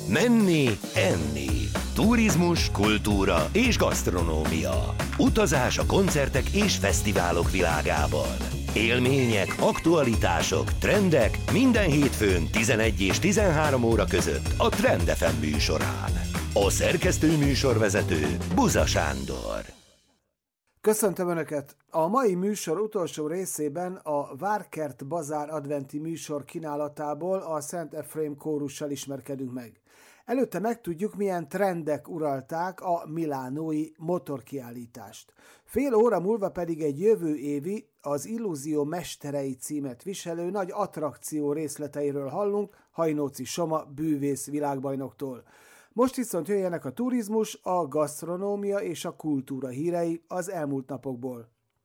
Menni, enni. Turizmus, kultúra és gasztronómia. Utazás a koncertek és fesztiválok világában. Élmények, aktualitások, trendek minden hétfőn 11 és 13 óra között a Trend FM műsorán. A szerkesztő műsorvezető Buza Sándor. Köszöntöm Önöket! A mai műsor utolsó részében a Várkert Bazár adventi műsor kínálatából a Szent Efrém kórussal ismerkedünk meg. Előtte megtudjuk, milyen trendek uralták a milánói motorkiállítást. Fél óra múlva pedig egy jövő évi, az Illúzió mesterei címet viselő nagy attrakció részleteiről hallunk Hajnóci Soma bűvész világbajnoktól. Most viszont jöjjenek a turizmus, a gasztronómia és a kultúra hírei az elmúlt napokból.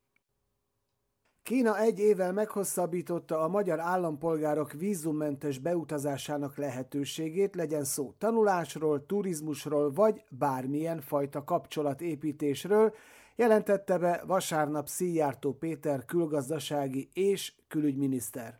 Kína egy évvel meghosszabbította a magyar állampolgárok vízummentes beutazásának lehetőségét, legyen szó tanulásról, turizmusról vagy bármilyen fajta kapcsolatépítésről, jelentette be vasárnap Szijjártó Péter külgazdasági és külügyminiszter.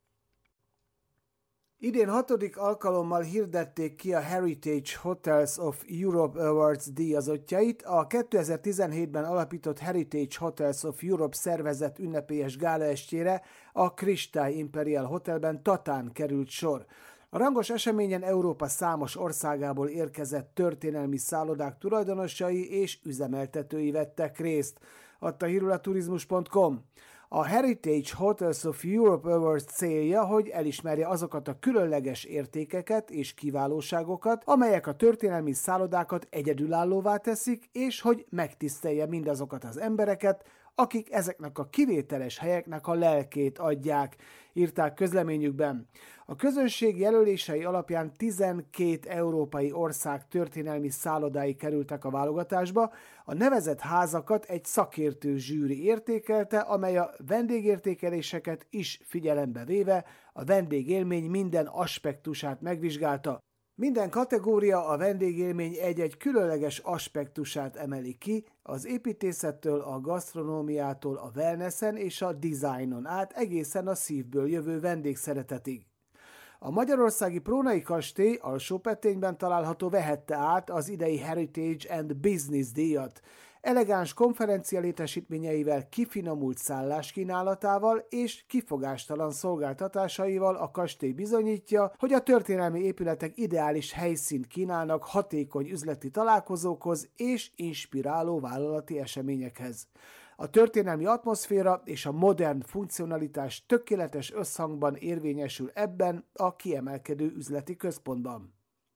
Idén 6. alkalommal hirdették ki a Heritage Hotels of Europe Awards díjazottjait. A 2017-ben alapított Heritage Hotels of Europe szervezett ünnepélyes gálaestjére a Kristály Imperial Hotelben Tatán került sor. A rangos eseményen Európa számos országából érkezett történelmi szállodák tulajdonosai és üzemeltetői vettek részt, adta hírül a turizmus.com. A Heritage Hotels of Europe Awards célja, hogy elismerje azokat a különleges értékeket és kiválóságokat, amelyek a történelmi szállodákat egyedülállóvá teszik, és hogy megtisztelje mindazokat az embereket, akik ezeknek a kivételes helyeknek a lelkét adják, írták közleményükben. A közönség jelölései alapján 12 európai ország történelmi szállodái kerültek a válogatásba, a nevezett házakat egy szakértő zsűri értékelte, amely a vendégértékeléseket is figyelembe véve a vendégélmény minden aspektusát megvizsgálta. Minden kategória a vendégélmény egy-egy különleges aspektusát emeli ki, az építészettől, a gasztronómiától, a wellnessen és a designon át egészen a szívből jövő vendégszeretetig. A magyarországi Prónai kastély Alsópettényben található vehette át az idei Heritage and Business díjat. Elegáns konferencia létesítményeivel, kifinomult szálláskínálatával és kifogástalan szolgáltatásaival a kastély bizonyítja, hogy a történelmi épületek ideális helyszínt kínálnak hatékony üzleti találkozókhoz és inspiráló vállalati eseményekhez. A történelmi atmoszféra és a modern funkcionalitás tökéletes összhangban érvényesül ebben a kiemelkedő üzleti központban.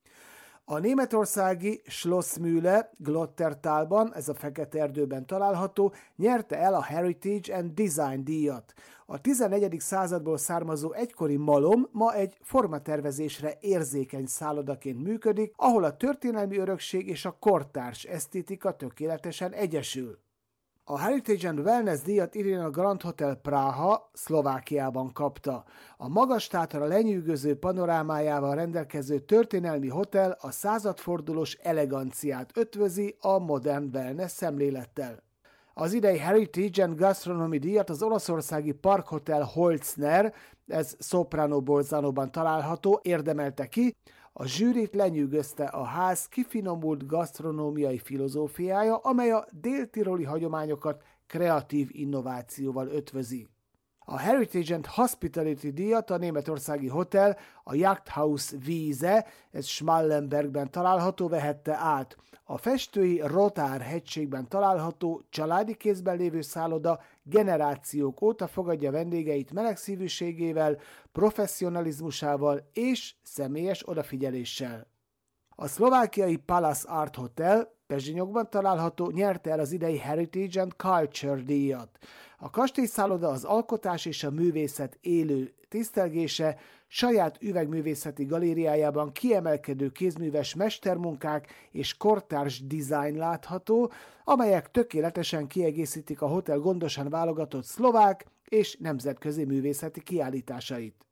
A németországi Schlossmühle Glottertalban, ez a Fekete Erdőben található, nyerte el a Heritage and Design díjat. A 14. századból származó egykori malom ma egy formatervezésre érzékeny szállodaként működik, ahol a történelmi örökség és a kortárs esztétika tökéletesen egyesül. A Heritage and Wellness díjat idén a Grand Hotel Praha, Szlovákiában kapta. A magas tátra lenyűgöző panorámájával rendelkező történelmi hotel a századfordulós eleganciát ötvözi a modern wellness szemlélettel. Az idei Heritage and Gastronomy díjat az olaszországi Parkhotel Holzner, ez Soprano Bolzanoban található, érdemelte ki. A zsűrit lenyűgözte a ház kifinomult gasztronómiai filozófiája, amely a déltiroli hagyományokat kreatív innovációval ötvözi. A Heritage and Hospitality díjat a németországi hotel, a Jagdhaus Wiese, ez Schmallenbergben található, vehette át. A festői Rotár hegységben található, családi kézben lévő szálloda generációk óta fogadja vendégeit melegszívűségével, professzionalizmusával és személyes odafigyeléssel. A szlovákiai Palace Art Hotel, Pezsinyokban található, nyerte el az idei Heritage and Culture díjat. A kastélyszálloda az alkotás és a művészet élő tisztelgése, saját üvegművészeti galériájában kiemelkedő kézműves mestermunkák és kortárs dizájn látható, amelyek tökéletesen kiegészítik a hotel gondosan válogatott szlovák és nemzetközi művészeti kiállításait.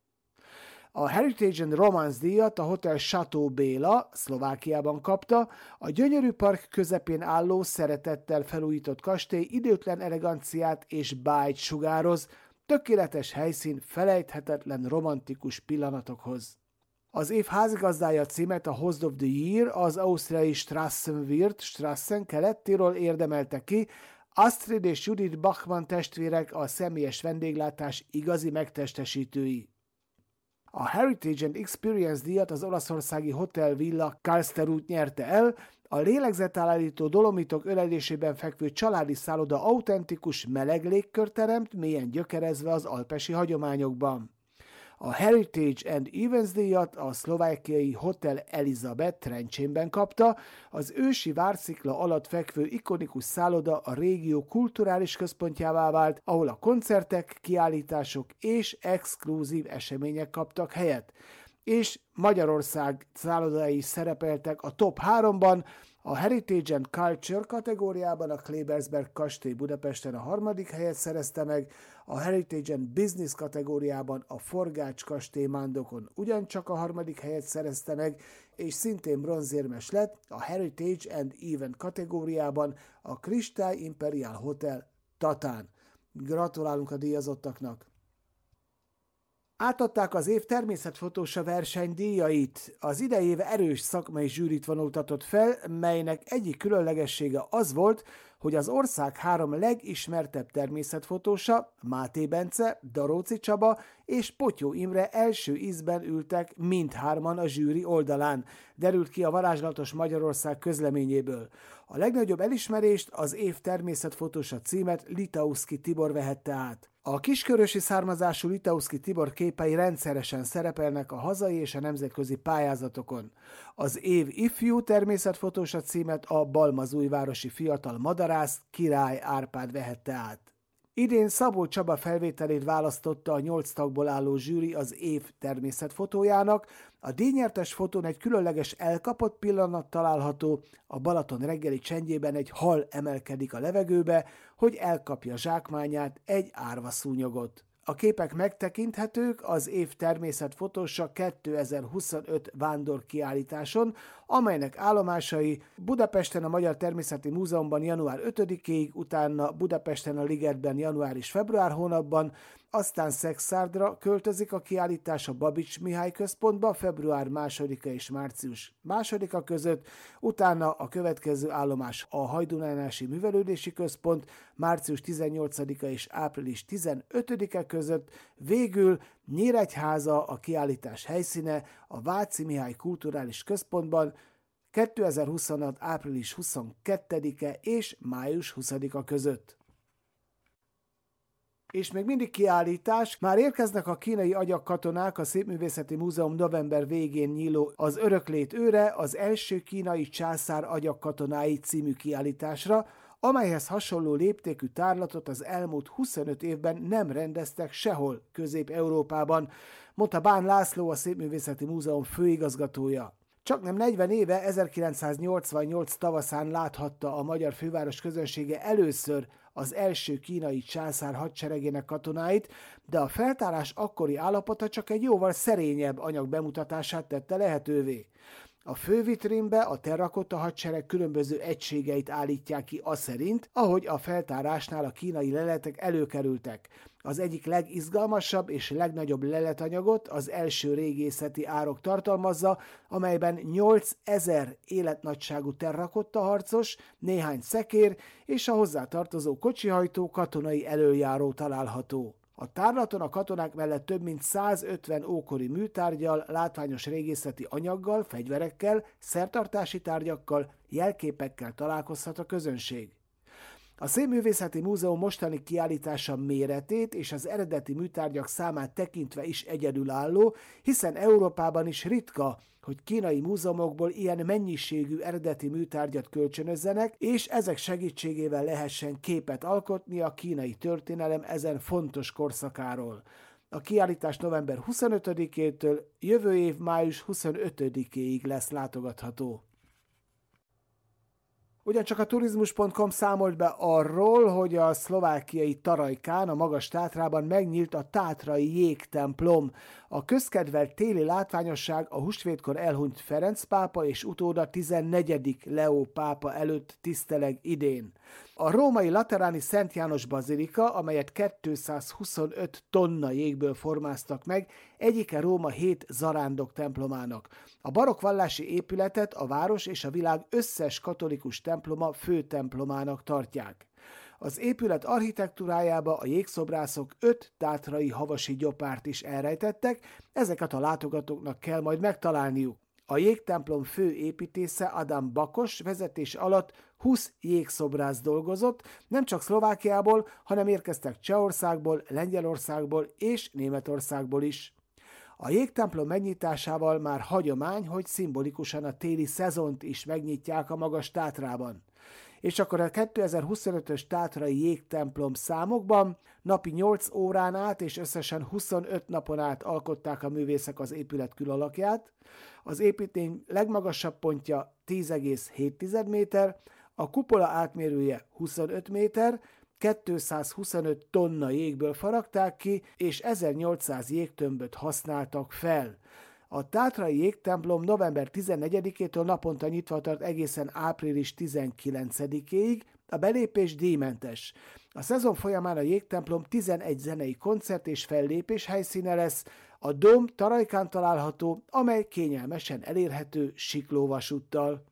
A Heritage and Romance díjat a Hotel Chateau Béla, Szlovákiában kapta, a gyönyörű park közepén álló, szeretettel felújított kastély időtlen eleganciát és bájt sugároz, tökéletes helyszín felejthetetlen romantikus pillanatokhoz. Az év házigazdája címet a Host of the Year az ausztriai Strassen Kelet-Tirol érdemelte ki. Astrid és Judith Bachmann testvérek a személyes vendéglátás igazi megtestesítői. A Heritage and Experience díjat az olaszországi Hotel Villa Karlsruhe nyerte el. A lélegzetállító Dolomitok ölelésében fekvő családi szálloda autentikus meleg légkört teremt, mélyen gyökerezve az alpesi hagyományokban. A Heritage and Events díjat a szlovákiai Hotel Elizabeth Trencsénben kapta, az ősi várszikla alatt fekvő ikonikus szálloda a régió kulturális központjává vált, ahol a koncertek, kiállítások és exkluzív események kaptak helyet. És Magyarország szállodái is szerepeltek a top 3-ban, a Heritage and Culture kategóriában a Klebersberg kastély Budapesten a 3. helyet szerezte meg, a Heritage and Business kategóriában a Forgács kastély Mándokon ugyancsak a 3. helyet szerezte meg, és szintén bronzérmes lett a Heritage and Event kategóriában a Kristály Imperial Hotel Tatán. Gratulálunk a díjazottaknak! Átadták az év természetfotósa verseny díjait. Az idei év erős szakmai zsűrit vonultatott fel, melynek egyik különlegessége az volt, hogy az ország 3 legismertebb természetfotósa, Máté Bence, Daróci Csaba és Potyó Imre első ízben ültek mindhárman a zsűri oldalán, derült ki a Varázslatos Magyarország közleményéből. A legnagyobb elismerést, az év természetfotósa címet Litauszky Tibor vehette át. A kiskörösi származású Litauszky Tibor képei rendszeresen szerepelnek a hazai és a nemzetközi pályázatokon. Az év ifjú természetfotósa címet a balmazújvárosi fiatal madarász Király Árpád vehette át. Idén Szabó Csaba felvételét választotta a 8 tagból álló zsűri az év természetfotójának. A díjnyertes fotón egy különleges elkapott pillanat található, a Balaton reggeli csendjében egy hal emelkedik a levegőbe, hogy elkapja zsákmányát egy árvaszúnyogot. A képek megtekinthetők az év természetfotósa 2025 vándorkiállításon, amelynek állomásai Budapesten a Magyar Természeti Múzeumban január 5-ig, utána Budapesten a Ligetben január és február hónapban, aztán Szexárdra költözik a kiállítás a Babits Mihály Központba február 2-a és március 2-a között, utána a következő állomás a Hajdúnánási Művelődési Központ március 18-a és április 15-e között, végül Nyíregyháza a kiállítás helyszíne a Váci Mihály Kulturális Központban 2026. április 22-e és május 20-a között. És még mindig kiállítás, már érkeznek a kínai agyagkatonák a Szépművészeti Múzeum november végén nyíló Az öröklét őre, az első kínai császár agyagkatonái című kiállításra, amelyhez hasonló léptékű tárlatot az elmúlt 25 évben nem rendeztek sehol Közép-Európában, mondta Bán László, a Szépművészeti Múzeum főigazgatója. Csaknem 40 éve, 1988 tavaszán láthatta a magyar főváros közönsége először az első kínai császár hadseregének katonáit, de a feltárás akkori állapota csak egy jóval szerényebb anyag bemutatását tette lehetővé. A fővitrínbe a terrakotta hadsereg különböző egységeit állítják ki aszerint, ahogy a feltárásnál a kínai leletek előkerültek. Az egyik legizgalmasabb és legnagyobb leletanyagot az első régészeti árok tartalmazza, amelyben 8000 életnagyságú terrakotta harcos, néhány szekér és a hozzátartozó kocsihajtó katonai elöljáró található. A tárlaton a katonák mellett több mint 150 ókori műtárggyal, látványos régészeti anyaggal, fegyverekkel, szertartási tárgyakkal, jelképekkel találkozhat a közönség. A Szépművészeti Múzeum mostani kiállítása méretét és az eredeti műtárgyak számát tekintve is egyedülálló, hiszen Európában is ritka, hogy kínai múzeumokból ilyen mennyiségű eredeti műtárgyat kölcsönözzenek, és ezek segítségével lehessen képet alkotni a kínai történelem ezen fontos korszakáról. A kiállítás november 25-től jövő év május 25-ig lesz látogatható. Ugyancsak a turizmus.com számolt be arról, hogy a szlovákiai Tarajkán, a Magas-Tátrában megnyílt a Tátrai Jégtemplom. A közkedvelt téli látványosság a húsvétkor elhunyt Ferenc pápa és utóda 14. Leó pápa előtt tiszteleg idén. A római lateráni Szent János bazilika, amelyet 225 tonna jégből formáztak meg, egyike Róma 7 zarándok templomának. A barokk vallási épületet a város és a világ összes katolikus temploma főtemplomának tartják. Az épület architektúrájába a jégszobrászok 5 tátrai havasi gyopárt is elrejtettek, ezeket a látogatóknak kell majd megtalálniuk. A jégtemplom fő építésze Adam Bakos vezetés alatt 20 jégszobrász dolgozott, nem csak Szlovákiából, hanem érkeztek Csehországból, Lengyelországból és Németországból is. A jégtemplom megnyitásával már hagyomány, hogy szimbolikusan a téli szezont is megnyitják a Magas Tátrában. És akkor a 2025-ös tátrai jégtemplom számokban napi 8 órán át és összesen 25 napon át alkották a művészek az épület külalakját. Az építény legmagasabb pontja 10,7 méter, a kupola átmérője 25 méter, 225 tonna jégből faragták ki, és 1800 jégtömböt használtak fel. A tátrai jégtemplom november 14-től naponta nyitva tart egészen április 19-ig, a belépés díjmentes. A szezon folyamán a jégtemplom 11 zenei koncert és fellépés helyszíne lesz, a dóm Tarajkán található, amely kényelmesen elérhető siklóvasúttal.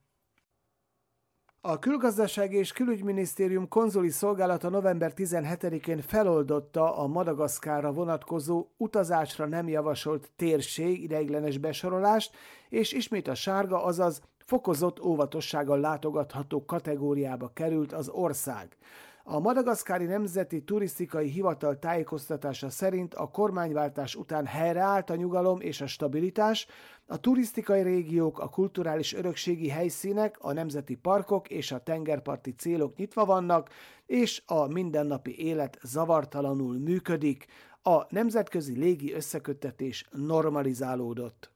A Külgazdasági és Külügyminisztérium konzuli szolgálata november 17-én feloldotta a Madagaszkárra vonatkozó utazásra nem javasolt térség ideiglenes besorolást, és ismét a sárga, azaz fokozott óvatossággal látogatható kategóriába került az ország. A Madagaszkári Nemzeti Turisztikai Hivatal tájékoztatása szerint a kormányváltás után helyreállt a nyugalom és a stabilitás, a turisztikai régiók, a kulturális örökségi helyszínek, a nemzeti parkok és a tengerparti célok nyitva vannak, és a mindennapi élet zavartalanul működik, a nemzetközi légi összeköttetés normalizálódott.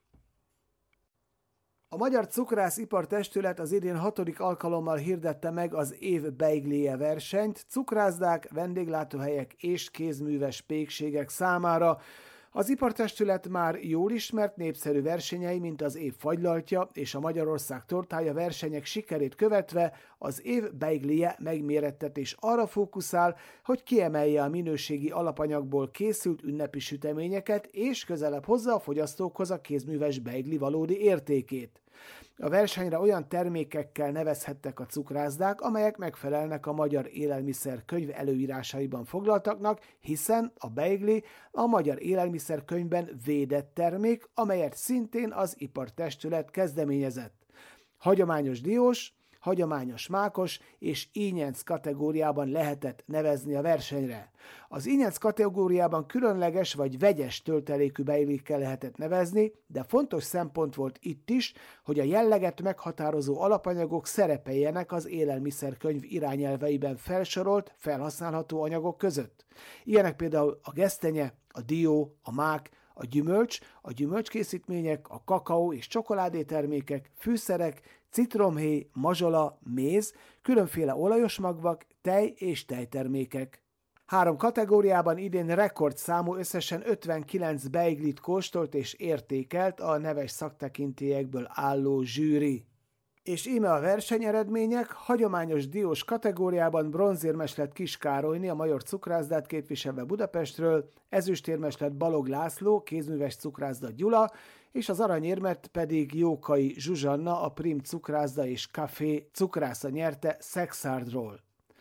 A Magyar Cukrászipar Testület az idén 6. alkalommal hirdette meg az év beigléje versenyt cukrászdák, vendéglátóhelyek és kézműves pékségek számára. Az ipartestület már jól ismert népszerű versenyei, mint az év fagylaltja és a Magyarország tortája versenyek sikerét követve az év beigléje megmérettetés arra fókuszál, hogy kiemelje a minőségi alapanyagból készült ünnepi süteményeket és közelebb hozza a fogyasztókhoz a kézműves beigli valódi értékét. A versenyre olyan termékekkel nevezhettek a cukrászdák, amelyek megfelelnek a Magyar Élelmiszerkönyv előírásaiban foglaltaknak, hiszen a beigli a Magyar Élelmiszerkönyvben védett termék, amelyet szintén az ipartestület kezdeményezett. Hagyományos diós, hagyományos mákos és ínyenc kategóriában lehetett nevezni a versenyre. Az ínyenc kategóriában különleges vagy vegyes töltelékű beiglikkel lehetett nevezni, de fontos szempont volt itt is, hogy a jelleget meghatározó alapanyagok szerepeljenek az élelmiszerkönyv irányelveiben felsorolt, felhasználható anyagok között. Ilyenek például a gesztenye, a dió, a mák, a gyümölcs, a gyümölcskészítmények, a kakaó és csokoládétermékek, fűszerek, citromhéj, mazsola, méz, különféle olajos magvak, tej és tejtermékek. 3 kategóriában idén rekordszámú összesen 59 beiglit kóstolt és értékelt a neves szaktekintélyekből álló zsűri. És íme a versenyeredmények: hagyományos diós kategóriában bronzérmes lett Kis Károlyné, a Major cukrászdát képviselve Budapestről, ezüstérmes lett Balog László, kézműves cukrászda Gyula, és az aranyérmet pedig Jókai Zsuzsanna, a Prim cukrászda és Café cukrásza nyerte Szexárdról.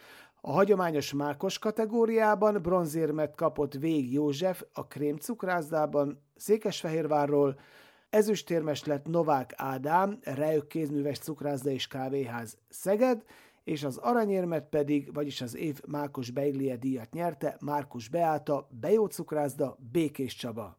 A hagyományos mákos kategóriában bronzérmet kapott Vég József a Krém cukrászdában Székesfehérvárról, ezüstérmes lett Novák Ádám, Rejök kézműves cukrászda és kávéház Szeged, és az aranyérmet pedig, vagyis az év mákos beiglije díjat nyerte Márkus Beáta, Bejó cukrászda, Békés Csaba.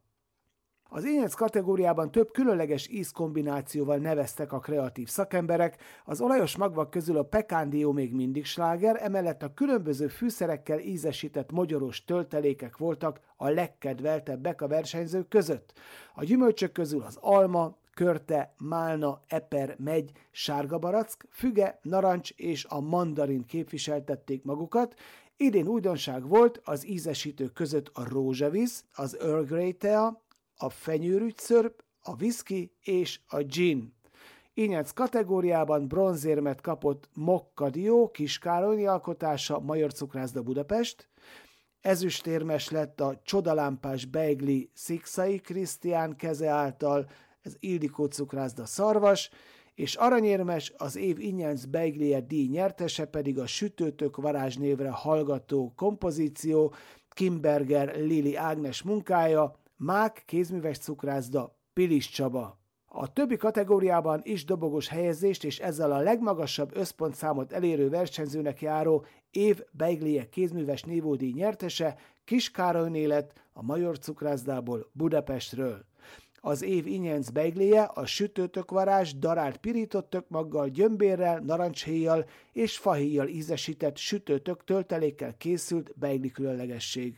Az ínyenc kategóriában több különleges ízkombinációval neveztek a kreatív szakemberek, az olajos magvak közül a pekándió még mindig sláger, emellett a különböző fűszerekkel ízesített mogyoros töltelékek voltak a legkedveltebbek a versenyzők között. A gyümölcsök közül az alma, körte, málna, eper, megy, sárgabarack, füge, narancs és a mandarin képviseltették magukat. Idén újdonság volt az ízesítők között a rózsavíz, az Earl Grey tea, a fenyőrügyszörp, a whisky és a gin. Ínyenc kategóriában bronzérmet kapott Mokka Dió, Kis Károlyné alkotása, Major cukrászda Budapest, ezüstérmes lett a csodalámpás beigli Szikszai Krisztián keze által, ez Ildikó cukrászda szarvas, és aranyérmes az év ingyenc beiglie díj nyertese pedig a Sütőtök varázsnévre hallgató kompozíció, Kimberger Lili Ágnes munkája, Mák kézműves cukrászda, Pilis Csaba. A többi kategóriában is dobogós helyezést és ezzel a legmagasabb összpontszámot elérő versenyzőnek járó év beiglie kézműves névódíj nyertese Kis Károlyné lett a Major cukrászdából Budapestről. Az év ingyenc beiglie a Sütőtök varázs darált pirított tökmaggal, gyömbérrel, narancshéjjal és fahéjjal ízesített sütőtök töltelékkel készült beigli különlegesség.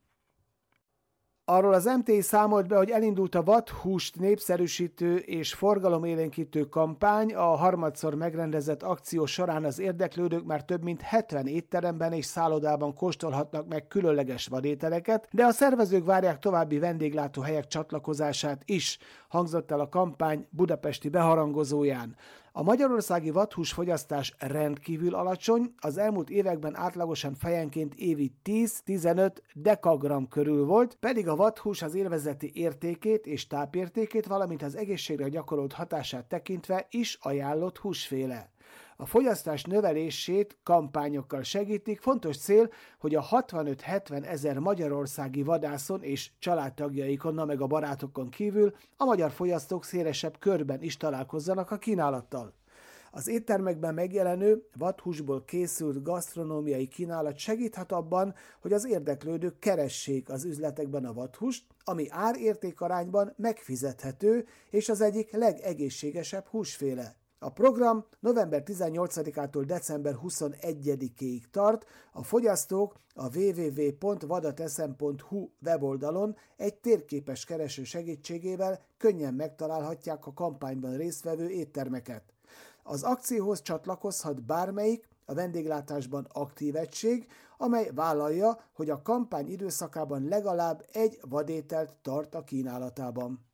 Arról az MTI számolt be, hogy elindult a vadhúst népszerűsítő és forgalomélénkítő kampány, a harmadszor megrendezett akció során az érdeklődők már több mint 70 étteremben és szállodában kóstolhatnak meg különleges vadételeket, de a szervezők várják további vendéglátóhelyek csatlakozását is, hangzott el a kampány budapesti beharangozóján. A magyarországi vadhúsfogyasztás rendkívül alacsony, az elmúlt években átlagosan fejenként évi 10-15 dekagram körül volt, pedig a vadhús az élvezeti értékét és tápértékét, valamint az egészségre gyakorolt hatását tekintve is ajánlott húsféle. A fogyasztás növelését kampányokkal segítik, fontos cél, hogy a 65-70 ezer magyarországi vadászon és családtagjaikon, meg a barátokon kívül a magyar fogyasztók szélesebb körben is találkozzanak a kínálattal. Az éttermekben megjelenő vadhúsból készült gasztronómiai kínálat segíthet abban, hogy az érdeklődők keressék az üzletekben a vadhúst, ami ár-érték-arányban megfizethető és az egyik legegészségesebb húsféle. A program november 18-ától december 21-ig tart, a fogyasztók a www.vadateszem.hu weboldalon egy térképes kereső segítségével könnyen megtalálhatják a kampányban résztvevő éttermeket. Az akcióhoz csatlakozhat bármelyik a vendéglátásban aktív egység, amely vállalja, hogy a kampány időszakában legalább egy vadételt tart a kínálatában.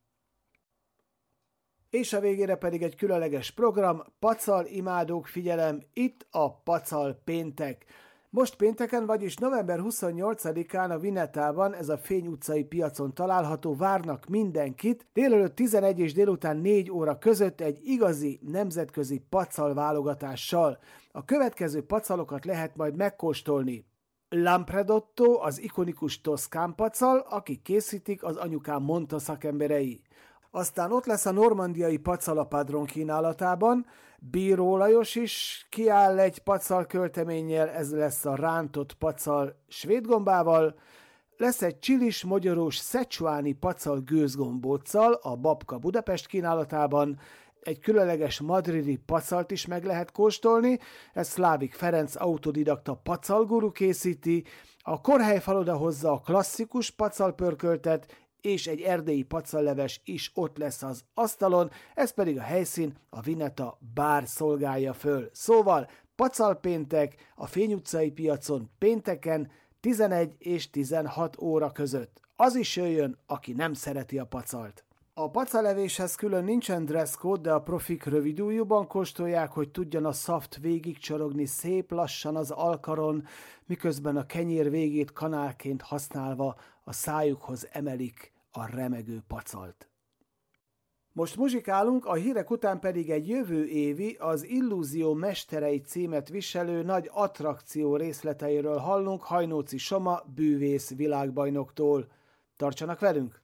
És a végére pedig egy különleges program, Pacal imádók figyelem, itt a Pacal péntek. Most pénteken, vagyis november 28-án a Vinetában, ez a Fény utcai piacon található, várnak mindenkit délelőtt 11 és délután 4 óra között egy igazi nemzetközi pacal válogatással. A következő pacalokat lehet majd megkóstolni. Lampredotto, az ikonikus toszkán pacal, akik készítik, az anyukám mondta szakemberei. Aztán ott lesz a normandiai pacal a Padron kínálatában, Bíró Lajos is kiáll egy pacal költeménnyel, ez lesz a rántott pacal svédgombával, lesz egy csilis, mogyorós, szecsuáni pacal gőzgombóccal a Babka Budapest kínálatában, egy különleges madridi pacalt is meg lehet kóstolni, ez Szlávik Ferenc autodidakta pacalguru készíti, a Korhely Faloda hozza a klasszikus pacalpörköltet, és egy erdélyi pacalleves is ott lesz az asztalon, ez pedig a helyszín a Vineta bár szolgálja föl. Szóval pacalpéntek a Fény utcai piacon pénteken 11 és 16 óra között. Az is jöjjön, aki nem szereti a pacalt. A pacalevéshez külön nincsen dresscode, de a profik rövidújúban kóstolják, hogy tudjon a szaft végigcsorogni szép lassan az alkaron, miközben a kenyér végét kanálként használva a szájukhoz emelik a remegő pacalt. Most muzsikálunk, a hírek után pedig egy jövő évi, az Illúzió mesterei címet viselő nagy attrakció részleteiről hallunk Hajnóci Soma bűvész világbajnoktól. Tartsanak velünk!